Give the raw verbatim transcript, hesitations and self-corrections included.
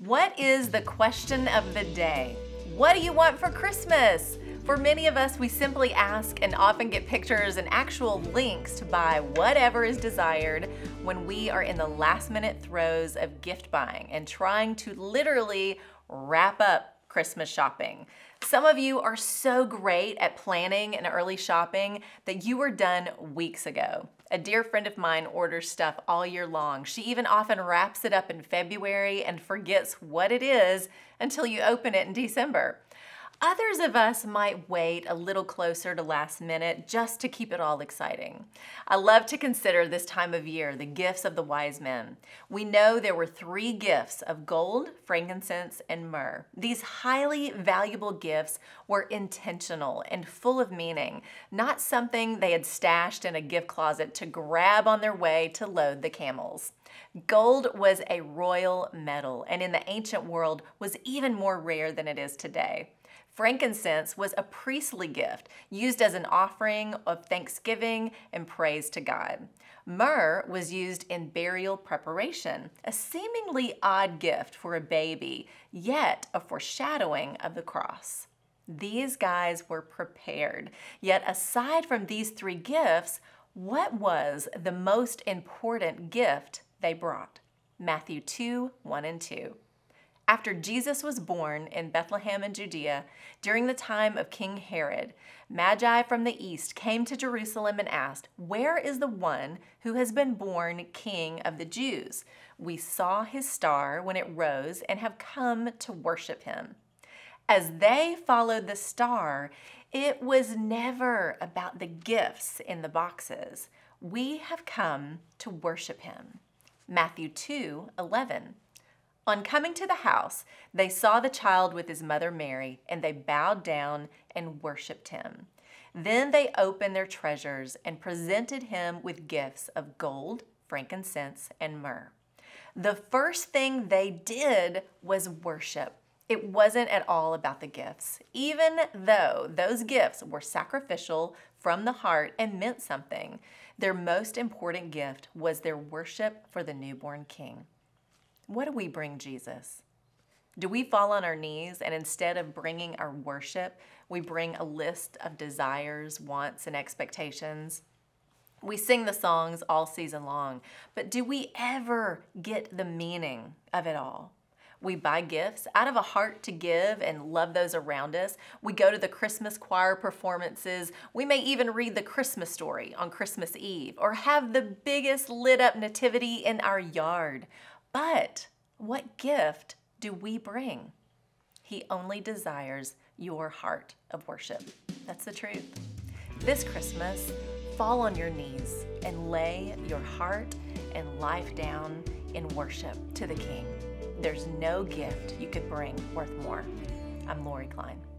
What is the question of the day? What do you want for Christmas? For many of us, we simply ask and often get pictures and actual links to buy whatever is desired when we are in the last minute throes of gift buying and trying to literally wrap up Christmas shopping. Some of you are so great at planning and early shopping that you were done weeks ago. A dear friend of mine orders stuff all year long. She even often wraps it up in February and forgets what it is until you open it in December. Others of us might wait a little closer to last minute just to keep it all exciting. I love to consider this time of year the gifts of the wise men. We know there were three gifts of gold, frankincense, and myrrh. These highly valuable gifts were intentional and full of meaning, not something they had stashed in a gift closet to grab on their way to load the camels. Gold was a royal metal, and in the ancient world was even more rare than it is today. Frankincense was a priestly gift used as an offering of thanksgiving and praise to God. Myrrh was used in burial preparation, a seemingly odd gift for a baby, yet a foreshadowing of the cross. These guys were prepared. Yet aside from these three gifts, what was the most important gift they brought? Matthew two, one and two. After Jesus was born in Bethlehem in Judea, during the time of King Herod, Magi from the east came to Jerusalem and asked, "Where is the one who has been born King of the Jews? We saw his star when it rose and have come to worship him." As they followed the star, it was never about the gifts in the boxes. We have come to worship him. Matthew two, eleven. On coming to the house, they saw the child with his mother Mary, and they bowed down and worshiped him. Then they opened their treasures and presented him with gifts of gold, frankincense, and myrrh. The first thing they did was worship. It wasn't at all about the gifts, even though those gifts were sacrificial from the heart and meant something. Their most important gift was their worship for the newborn king. What do we bring Jesus? Do we fall on our knees and instead of bringing our worship, we bring a list of desires, wants, and expectations? We sing the songs all season long, but do we ever get the meaning of it all? We buy gifts out of a heart to give and love those around us. We go to the Christmas choir performances. We may even read the Christmas story on Christmas Eve or have the biggest lit up nativity in our yard. But what gift do we bring? He only desires your heart of worship. That's the truth. This Christmas, fall on your knees and lay your heart and life down in worship to the King. There's no gift you could bring worth more. I'm Lori Klein.